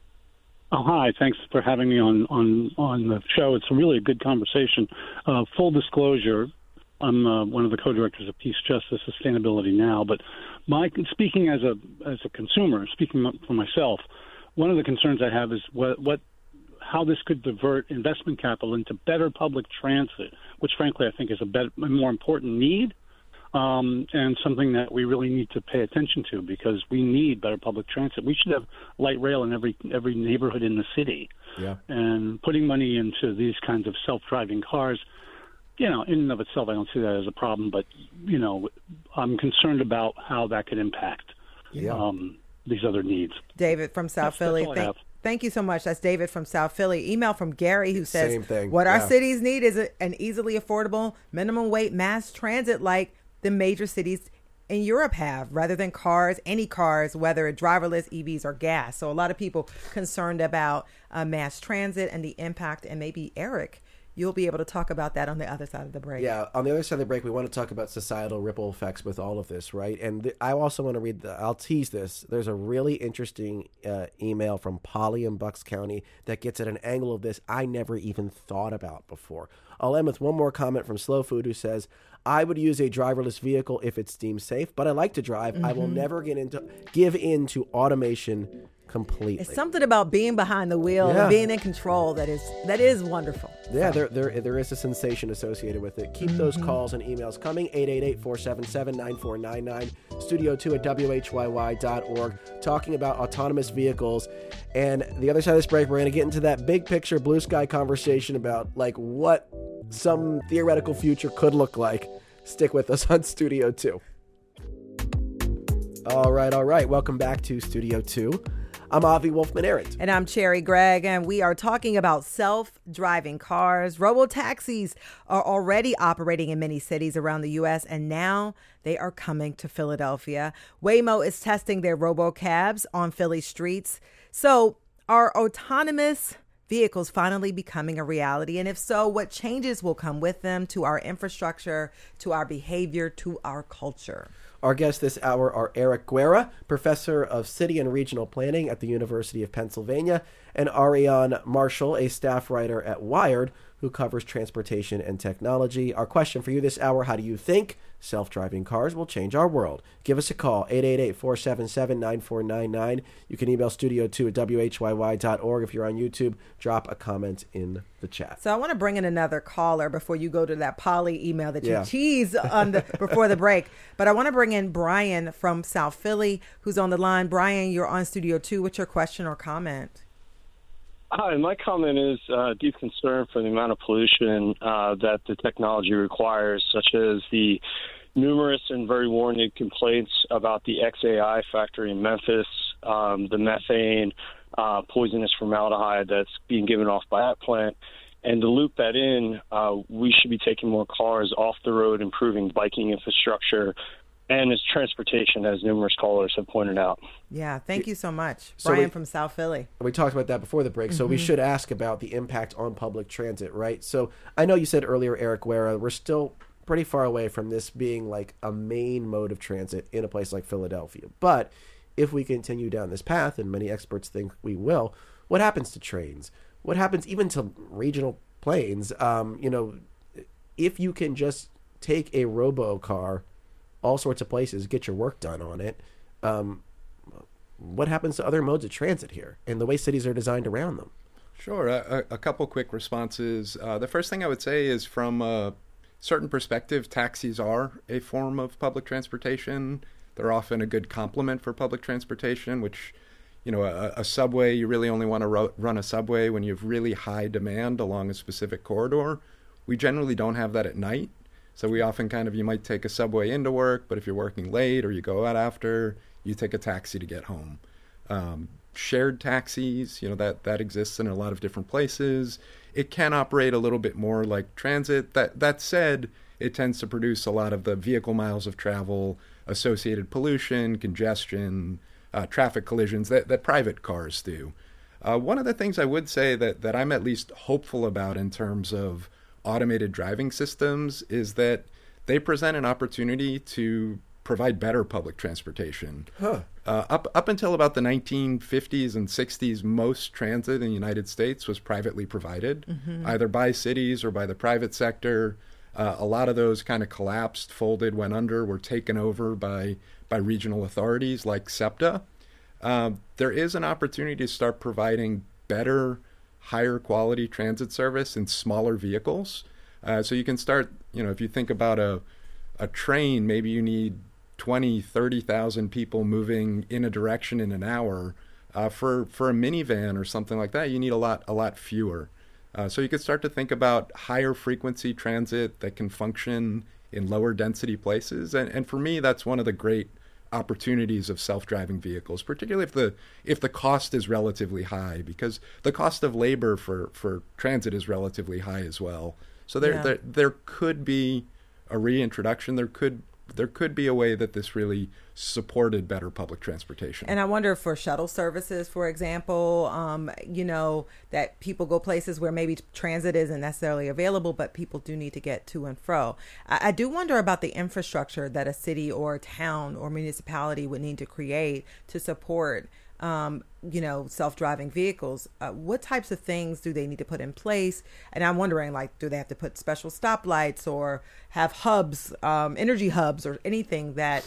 Oh, hi. Thanks for having me on, on, on the show. It's really a good conversation. Uh, full disclosure, I'm uh, one of the co-directors of Peace, Justice, Sustainability Now. But my speaking as a as a consumer, speaking for myself, one of the concerns I have is what, what how this could divert investment capital into better public transit, which, frankly, I think is a, better, a more important need. Um, and something that we really need to pay attention to, because we need better public transit. We should have light rail in every every neighborhood in the city. Yeah. And putting money into these kinds of self-driving cars, you know, in and of itself, I don't see that as a problem. But, you know, I'm concerned about how that could impact yeah. um, these other needs. David from South that's, Philly. That's Thank, thank you so much. That's David from South Philly. Email from Gary, who says, Same thing. what yeah. our cities need is a, an easily affordable minimum weight mass transit like the major cities in Europe have, rather than cars, any cars, whether driverless, E Vs, or gas. So a lot of people concerned about uh, mass transit and the impact. And maybe, Eric, you'll be able to talk about that on the other side of the break. Yeah, on the other side of the break, we want to talk about societal ripple effects with all of this, right? And th- I also want to read, the, I'll tease this. There's a really interesting uh, email from Polly in Bucks County that gets at an angle of this I never even thought about before. I'll end with one more comment from Slow Food, who says, I would use a driverless vehicle if it's deemed safe, but I like to drive. Mm-hmm. I will never get into give in to automation completely. It's something about being behind the wheel Yeah. and being in control that is that is wonderful. Yeah, there, there there is a sensation associated with it. Keep those calls and emails coming. eight eight eight, four seven seven, nine four nine nine. studio two at W H Y Y dot org. Talking about autonomous vehicles. And the other side of this break, we're going to get into that big picture blue sky conversation about like what some theoretical future could look like. Stick with us on Studio two. All right, all right. Welcome back to Studio two. I'm Avi Wolfman-Arent. And I'm Cherry Gregg, and we are talking about self-driving cars. Robo-taxis are already operating in many cities around the U S, and now they are coming to Philadelphia. Waymo is testing their robo-cabs on Philly streets. So are autonomous vehicles finally becoming a reality? And if so, what changes will come with them to our infrastructure, to our behavior, to our culture? Our guests this hour are Eric Guerra, professor of city and regional planning at the University of Pennsylvania, and Ariane Marshall, a staff writer at Wired, who covers transportation and technology. Our question for you this hour: how do you think self-driving cars will change our world? Give us a call, eight eight eight, four seven seven, nine four nine nine. You can email studio two at W H Y Y dot org. If you're on YouTube, drop a comment in the chat. So I want to bring in another caller before you go to that Polly email that you Yeah. teased on the before the break. But I want to bring in Brian from South Philly, who's on the line. Brian, you're on Studio two. What's your question or comment? Hi, my comment is uh, deep concern for the amount of pollution uh, that the technology requires, such as the numerous and very warranted complaints about the X A I factory in Memphis, um, the methane, uh, poisonous formaldehyde that's being given off by that plant. And to loop that in, uh, we should be taking more cars off the road, improving biking infrastructure, and as transportation, as numerous callers have pointed out. Yeah, thank you so much. So Brian we- from South Philly. We talked about that before the break, so we Mhm. should ask about the impact on public transit, right? So I know you said earlier, Eric Guerra, we're still pretty far away from this being like a main mode of transit in a place like Philadelphia. But if we continue down this path, and many experts think we will, what happens to trains? What happens even to regional planes? Um, you know, if you can just take a robo car all sorts of places, get your work done on it, um, what happens to other modes of transit here and the way cities are designed around them? Sure. A, a couple quick responses. Uh, the first thing I would say is from a certain perspective, taxis are a form of public transportation. They're often a good complement for public transportation, which, you know, a, a subway, you really only want to ro- run a subway when you have really high demand along a specific corridor. We generally don't have that at night. So we often kind of, you might take a subway into work, but if you're working late or you go out after, you take a taxi to get home. Um, shared taxis, you know, that, that exists in a lot of different places. It can operate a little bit more like transit. That, that said, it tends to produce a lot of the vehicle miles of travel, associated pollution, congestion, uh, traffic collisions that, that private cars do. Uh, one of the things I would say that, that I'm at least hopeful about in terms of automated driving systems is that they present an opportunity to provide better public transportation. Huh. Uh, up up until about the nineteen fifties and sixties, most transit in the United States was privately provided, Mhm. either by cities or by the private sector. Uh, a lot of those kind of collapsed, folded, went under, were taken over by, by regional authorities like SEPTA. Um, there is an opportunity to start providing better, higher quality transit service in smaller vehicles. Uh, so you can start, you know, if you think about a a train, maybe you need twenty, thirty thousand people moving in a direction in an hour. Uh, for, for a minivan or something like that, you need a lot, a lot fewer. Uh, so you could start to think about higher frequency transit that can function in lower density places. And, and for me, that's one of the great opportunities of self-driving vehicles, particularly if the if the cost is relatively high, because the cost of labor for, for transit is relatively high as well. So there, Yeah. there there could be a reintroduction. There could there could be a way that this really supported better public transportation. And I wonder for shuttle services, for example, um, you know, that people go places where maybe transit isn't necessarily available, but people do need to get to and fro. I, I do wonder about the infrastructure that a city or a town or municipality would need to create to support Um, you know, self-driving vehicles. Uh, what types of things do they need to put in place? And I'm wondering, like, do they have to put special stoplights or have hubs, um, energy hubs or anything that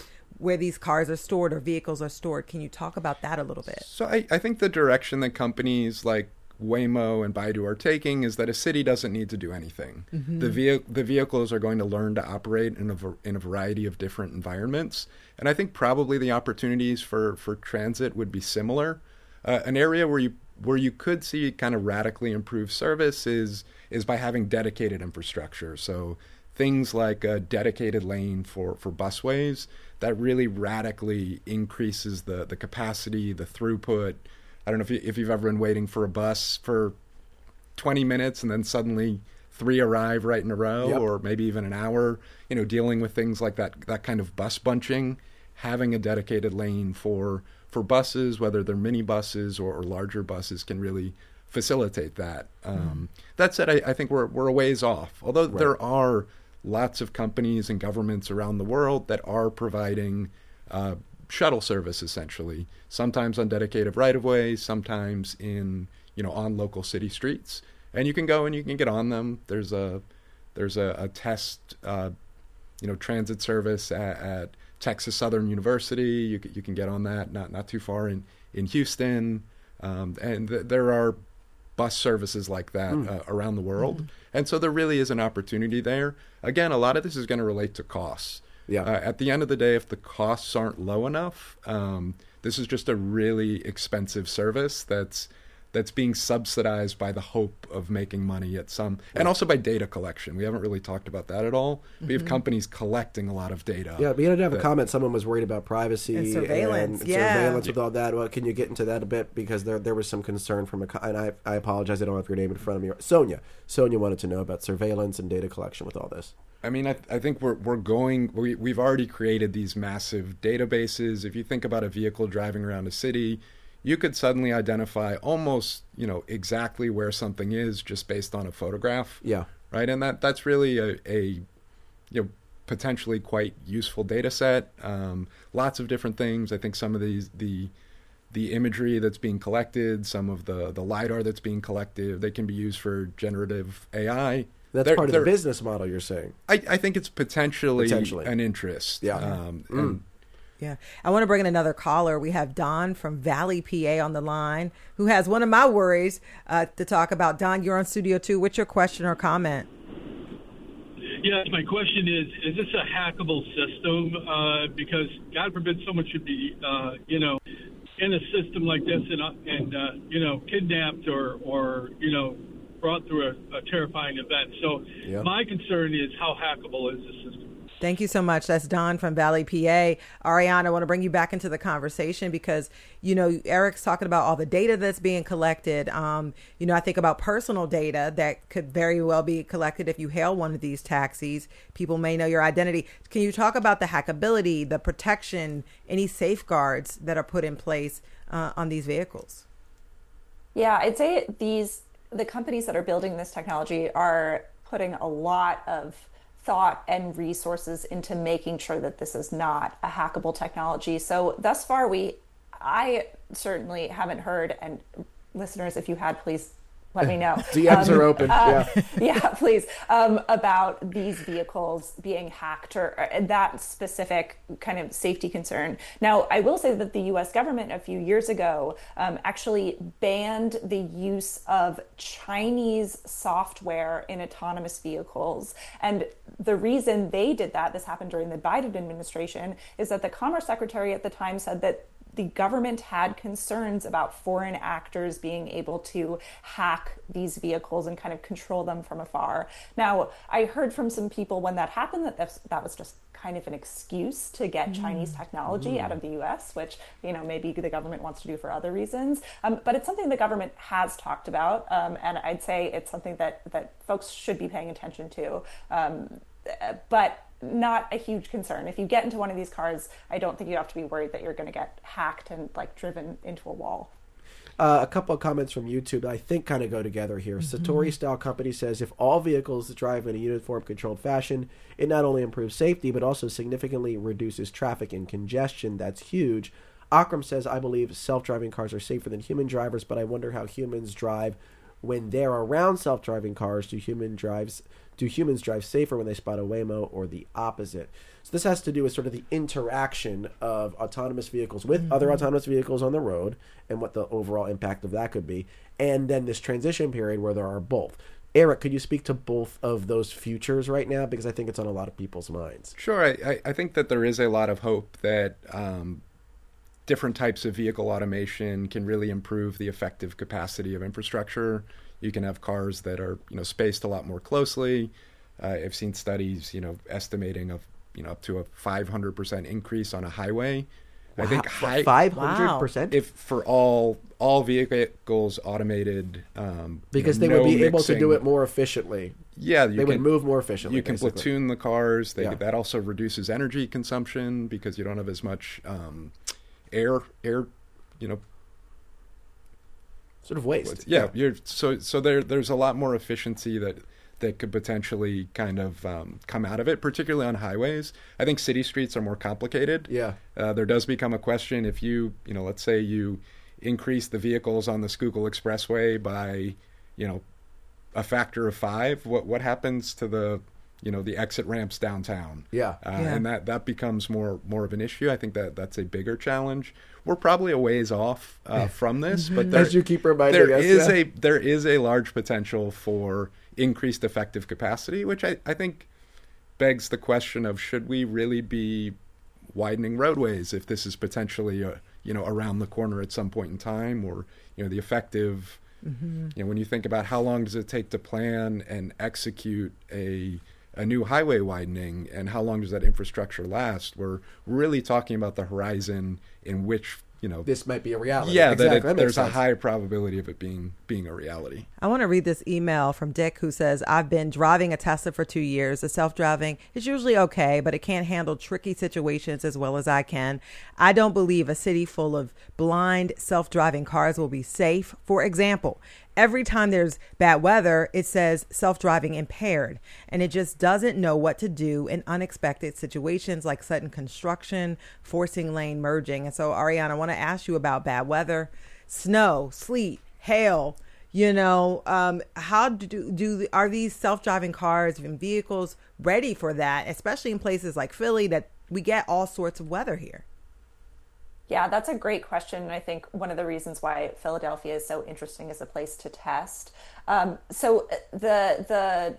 where these cars are stored or vehicles are stored. Can you talk about that a little bit? So I, I think the direction that companies like Waymo and Baidu are taking is that a city doesn't need to do anything. Mm-hmm. The ve- the vehicles are going to learn to operate in a, in a variety of different environments. And I think probably the opportunities for, for transit would be similar. Uh, an area where you where you could see kind of radically improved service is is by having dedicated infrastructure. So things like a dedicated lane for, for busways that really radically increases the, the capacity, the throughput. I don't know if, you, if you've ever been waiting for a bus for twenty minutes and then suddenly three arrive right in a row, yep. or maybe even an hour, you know, dealing with things like that, that kind of bus bunching, having a dedicated lane for for buses, whether they're mini buses or, or larger buses, can really facilitate that. Um, mm. That said, I, I think we're we're a ways off. Although right. there are lots of companies and governments around the world that are providing uh, shuttle service, essentially, sometimes on dedicated right-of-ways, sometimes in you know on local city streets, and you can go and you can get on them. There's a there's a, a test uh, you know transit service at, at Texas Southern University. You can, you can get on that, not not too far in in Houston, um, and th- there are bus services like that mm. uh, around the world, mm. and so there really is an opportunity there. Again, a lot of this is going to relate to costs. Yeah. Uh, at the end of the day, if the costs aren't low enough, um, this is just a really expensive service that's that's being subsidized by the hope of making money at some, and also by data collection. We haven't really talked about that at all. Mm-hmm. We have companies collecting a lot of data. Yeah, we had to have that, a comment. Someone was worried about privacy and surveillance. And yeah. surveillance with all that. Well, can you get into that a bit? Because there there was some concern from a, and I, I apologize, I don't have your name in front of me. Sonia. Sonia wanted to know about surveillance and data collection with all this. I mean, I, I think we're we're going. We, we've already created these massive databases. If you think about a vehicle driving around a city, you could suddenly identify almost, you know, exactly where something is just based on a photograph. Yeah. Right, and that that's really a, a you know potentially quite useful data set. Um, lots of different things. I think some of these the the imagery that's being collected, some of the the LiDAR that's being collected, they can be used for generative A I. That's they're, part of the business model, you're saying. I, I think it's potentially, potentially an interest. Yeah. Um, mm. and, yeah. I want to bring in another caller. We have Don from Valley, P A on the line, who has one of my worries uh, to talk about. Don, you're on Studio two. What's your question or comment? Yes, my question is, is this a hackable system? Uh, because, God forbid, someone should be, uh, you know, in a system like this and, uh, and uh, you know, kidnapped or, or you know, brought through a, a terrifying event. So yeah. my concern is how hackable is the system? Thank you so much. That's Don from Valley, P A. Ariane, I want to bring you back into the conversation because, you know, Eric's talking about all the data that's being collected. Um, you know, I think about personal data that could very well be collected if you hail one of these taxis. People may know your identity. Can you talk about the hackability, the protection, any safeguards that are put in place uh, on these vehicles? Yeah, I'd say these the companies that are building this technology are putting a lot of thought and resources into making sure that this is not a hackable technology. So thus far, we, I certainly haven't heard, and listeners, if you had, please let me know. D Ms um, are open. Uh, yeah, yeah, please. Um, about these vehicles being hacked or, or that specific kind of safety concern. Now, I will say that the U S government a few years ago um, actually banned the use of Chinese software in autonomous vehicles. And the reason they did that, this happened during the Biden administration, is that the Commerce Secretary at the time said that the government had concerns about foreign actors being able to hack these vehicles and kind of control them from afar. Now, I heard from some people when that happened that this, that was just kind of an excuse to get mm. Chinese technology mm. out of the U S, which, you know, maybe the government wants to do for other reasons. Um, but it's something the government has talked about. Um, and I'd say it's something that, that folks should be paying attention to. Um, but not a huge concern. If you get into one of these cars, I don't think you have to be worried that you're going to get hacked and like driven into a wall. Uh, a couple of comments from YouTube that I think kind of go together here. Mm-hmm. Satori Style Company says, if all vehicles drive in a uniform controlled fashion, it not only improves safety, but also significantly reduces traffic and congestion. That's huge. Akram says, I believe self-driving cars are safer than human drivers, but I wonder how humans drive when they're around self-driving cars. Do human drives Do humans drive safer when they spot a Waymo or the opposite? So this has to do with sort of the interaction of autonomous vehicles with mm-hmm. other autonomous vehicles on the road and what the overall impact of that could be. And then this transition period where there are both. Eric, could you speak to both of those futures right now? Because I think it's on a lot of people's minds. Sure. I, I think that there is a lot of hope that um, different types of vehicle automation can really improve the effective capacity of infrastructure. You can have cars that are, you know, spaced a lot more closely. Uh, I've seen studies, you know, estimating of, you know, up to a five hundred percent increase on a highway. Wow. I think high, five hundred percent? If for all all vehicles automated, um, because you know, they would no be mixing. able to do it more efficiently. Yeah, you they can, would move more efficiently. You can basically. platoon the cars. They, yeah. That also reduces energy consumption because you don't have as much um, air air, you know, sort of waste. Yeah, yeah. You're, so so there there's a lot more efficiency that. that could potentially kind of um, come out of it, particularly on highways. I think city streets are more complicated. Yeah. Uh, there does become a question if you, you know, let's say you increase the vehicles on the Schuylkill Expressway by, you know, a factor of five, what what happens to the, you know, the exit ramps downtown? Yeah. Uh, yeah. And that, that becomes more more of an issue. I think that that's a bigger challenge. We're probably a ways off uh, from this, mm-hmm. but there, as you keep reminding there us, is yeah. a there is a large potential for increased effective capacity, which I, I think begs the question of should we really be widening roadways if this is potentially a, you know, around the corner at some point in time, or, you know, the effective, mm-hmm. you know, when you think about how long does it take to plan and execute a a new highway widening and how long does that infrastructure last, we're really talking about the horizon in which, you know, this might be a reality. Yeah, exactly. that, it, that there's sense. a high probability of it being being a reality. I want to read this email from Dick who says, I've been driving a Tesla for two years. The self-driving is usually okay, but it can't handle tricky situations as well as I can. I don't believe a city full of blind self-driving cars will be safe. For example, every time there's bad weather, it says self-driving impaired, and it just doesn't know what to do in unexpected situations like sudden construction, forcing lane merging. And so, Ariana, I want to ask you about bad weather, snow, sleet, hail. You know, um, how do do are these self-driving cars and vehicles ready for that, especially in places like Philly that we get all sorts of weather here? Yeah, that's a great question. And I think one of the reasons why Philadelphia is so interesting as a place to test. Um, so the the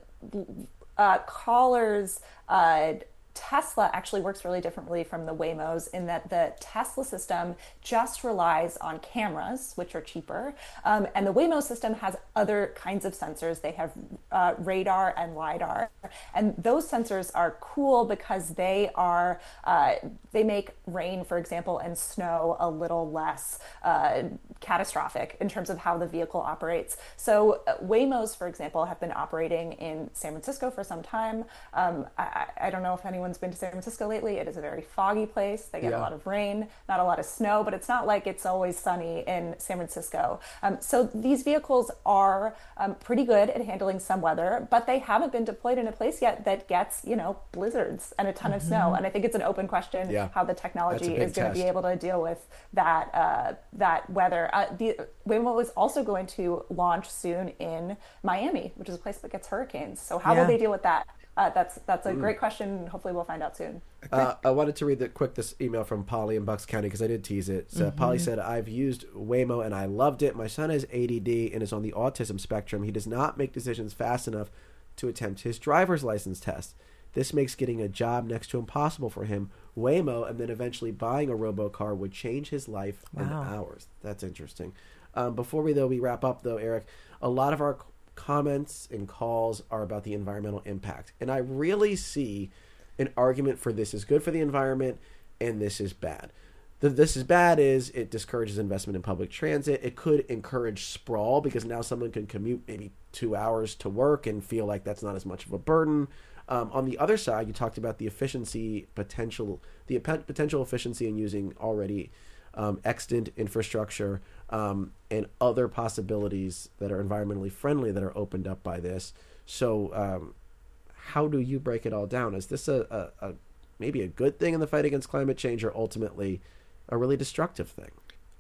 uh, callers uh, Tesla actually works really differently from the Waymos in that the Tesla system just relies on cameras, which are cheaper. Um, and the Waymo system has other kinds of sensors. They have uh, radar and LiDAR. And those sensors are cool because they are, uh, they make rain, for example, and snow a little less uh, catastrophic in terms of how the vehicle operates. So uh, Waymos, for example, have been operating in San Francisco for some time. Um, I, I don't know if anyone Anyone's been to San Francisco lately. It is a very foggy place. They get yeah. a lot of rain, not a lot of snow, but it's not like it's always sunny in San Francisco. Um, so these vehicles are um, pretty good at handling some weather, but they haven't been deployed in a place yet that gets, you know, blizzards and a ton mm-hmm. of snow. And I think it's an open question yeah. how the technology is going to be test. able to deal with that uh, that weather. Uh, the Waymo is also going to launch soon in Miami, which is a place that gets hurricanes. So how yeah. will they deal with that? Uh, that's that's a mm. great question. Hopefully we'll find out soon. Uh, I wanted to read the, quick this email from Polly in Bucks County because I did tease it. So mm-hmm. Polly said, I've used Waymo and I loved it. My son has A D D and is on the autism spectrum. He does not make decisions fast enough to attempt his driver's license test. This makes getting a job next to impossible for him. Waymo and then eventually buying a robo-car would change his life wow. in hours. That's interesting. Um, before we, though, we wrap up, though, Eric, a lot of our comments and calls are about the environmental impact. And I really see an argument for this is good for the environment and this is bad. The this is bad is it discourages investment in public transit. It could encourage sprawl because now someone can commute maybe two hours to work and feel like that's not as much of a burden. Um, on the other side, you talked about the efficiency potential, the potential efficiency in using already um, extant infrastructure um, and other possibilities that are environmentally friendly that are opened up by this. So um, how do you break it all down? Is this a, a, a maybe a good thing in the fight against climate change or ultimately a really destructive thing? I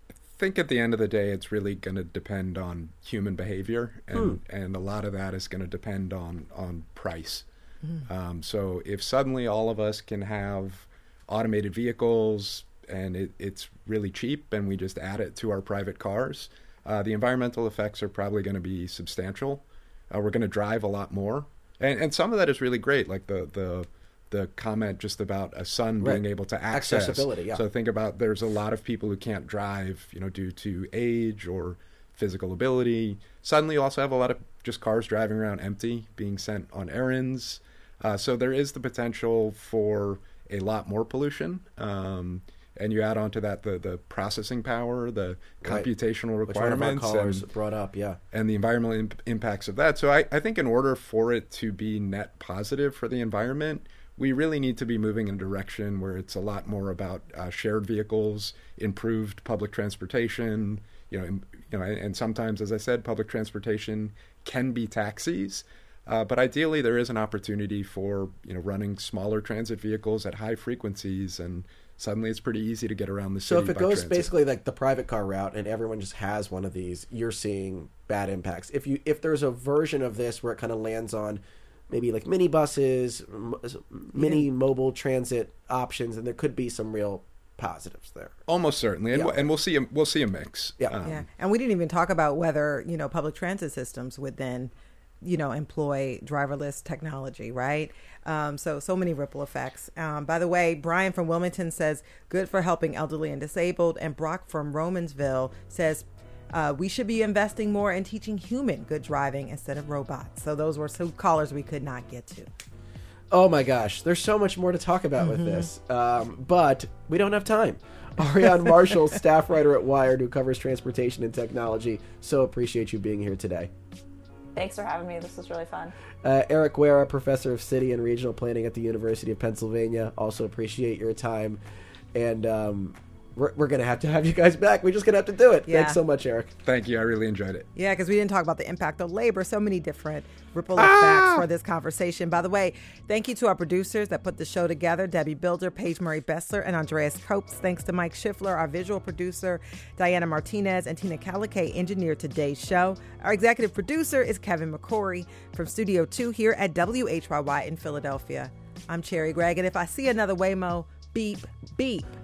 think at the end of the day, it's really going to depend on human behavior, and, hmm. and a lot of that is going to depend on, on price. Mm. Um, so if suddenly all of us can have automated vehicles and it, it's really cheap and we just add it to our private cars, uh, the environmental effects are probably going to be substantial. Uh, we're going to drive a lot more. And, and some of that is really great, like the, the the comment just about a son right. being able to access. Accessibility, yeah. So think about, there's a lot of people who can't drive, you know, due to age or physical ability. Suddenly you also have a lot of just cars driving around empty, being sent on errands. Uh, so there is the potential for a lot more pollution. Um, and you add on to that the, the processing power, the computational right. requirements. Which one of our callers and, brought up, yeah. And the environmental imp- impacts of that. So I, I think in order for it to be net positive for the environment, we really need to be moving in a direction where it's a lot more about uh, shared vehicles, improved public transportation, you know, and, you know, and sometimes, as I said, public transportation can be taxis. Uh, but ideally, there is an opportunity for, you know, running smaller transit vehicles at high frequencies, and suddenly it's pretty easy to get around the city. So if it by goes transit. basically like the private car route and everyone just has one of these, you're seeing bad impacts. If you if there's a version of this where it kind of lands on maybe like mini buses, m- mini yeah. mobile transit options, and there could be some real positives there. Almost certainly, and, yeah. we'll, and we'll see a, we'll see a mix. Yeah, um, yeah. And we didn't even talk about whether, you know, public transit systems would then, you know, employ driverless technology, right? Um, so, so many ripple effects. Um, by the way, Brian from Wilmington says, good for helping elderly and disabled. And Brock from Romansville says, uh, we should be investing more in teaching human good driving instead of robots. So those were two callers we could not get to. Oh my gosh, there's so much more to talk about mm-hmm. with this, um, but we don't have time. Ariane Marshall, staff writer at Wired, who covers transportation and technology. So appreciate you being here today. Thanks for having me. This was really fun. Uh, Eric Guerra, professor of city and regional planning at the University of Pennsylvania. Also appreciate your time. And um, we're, we're going to have to have you guys back. We're just going to have to do it. Yeah. Thanks so much, Eric. Thank you. I really enjoyed it. Yeah, because we didn't talk about the impact of labor. So many different ripple Ah! effects for this conversation. By the way, thank you to our producers that put the show together, Debbie Builder, Paige Murray Bessler, and Andreas Copes. Thanks to Mike Schiffler, our visual producer, Diana Martinez, and Tina Calicay engineered today's show. Our executive producer is Kevin McCory from Studio two here at W H Y Y in Philadelphia. I'm Cherry Gregg, and if I see another Waymo, beep, beep.